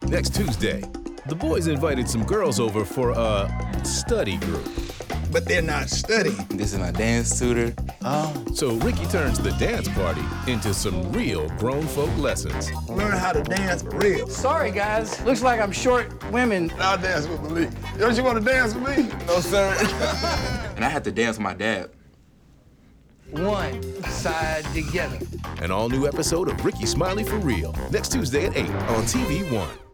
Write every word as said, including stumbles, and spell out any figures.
Next Tuesday, the boys invited some girls over for a study group. But they're not studying. This is my dance tutor. Oh. So Ricky turns the dance party into some real grown folk lessons. Learn how to dance for real. Sorry, guys. Looks like I'm short women. I'll dance with Malik. Don't you want to dance with me? No, sir. And I had to dance with my dad. One side together. An all-new episode of Ricky Smiley for Real, next Tuesday at eight on T V One.